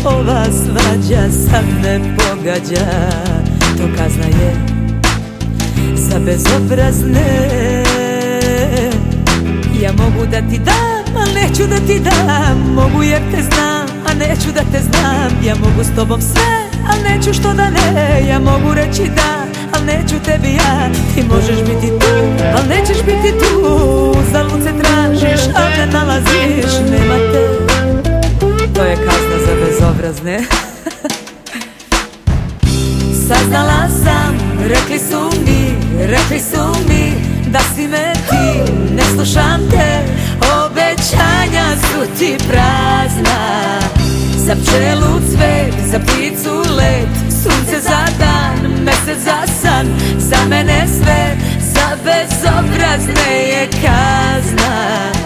ova svađa sad me pogađa. To kazna je za bezobrazne. Ja mogu da ti dam, al neću da ti dam. Mogu jer te znam, a neću da te znam. Ja mogu s tobom sve, al neću što da ne. Ja mogu reći da, al neću tebi ja. Ti možeš biti tu, al nećeš biti tu. Zalud se tražiš, al ne nalaziš. Nema te, to je kazna za bezobrazne. Saznala sam, rekli su mi da si me ti, ne slušam te. Obećanja su ti prazna. Za pčelu cvet, za pticu let, sunce za dan, mesec za san. Za mene sve, za bezobrazne je kazna.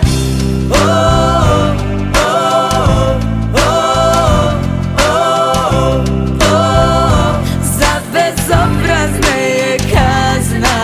Za bezobrazne je kazna.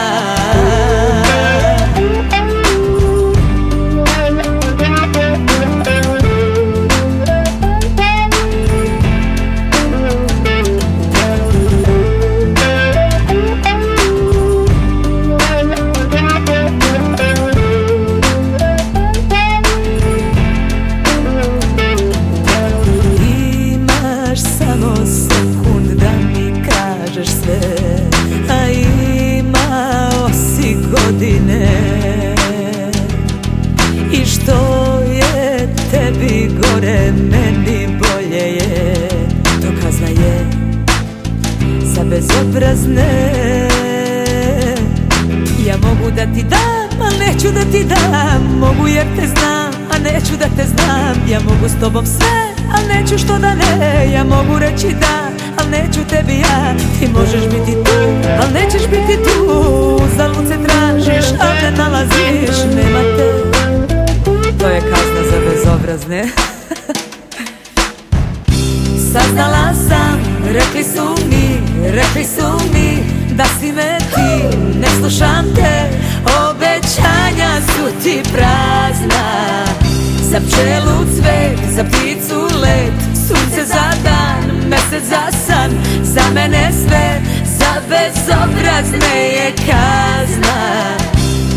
A imao si godine. I što je tebi gore, meni bolje je. To kazna je za bezobrazne. Ja mogu da ti dam, al neću da ti dam. Mogu jer te znam, a neću da te znam. Ja mogu s tobom sve, al neću što da ne. Ja mogu reći da, al neću tebi ja. Ti možeš biti tu, al nećeš biti tu. Zalud se tražiš, al ne nalaziš. Nema te, to je kazna za bezobrazne. Saznala sam, rekli su mi da si me ti, ne slušam te. Obećanja su ti prazna. Za pčelu cvet, za pticu let, sunce za dan, mesec za san. Za mene sve, za bezobrazne je kazna.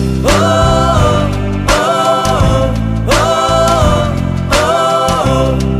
Oh, oh, oh, oh, oh.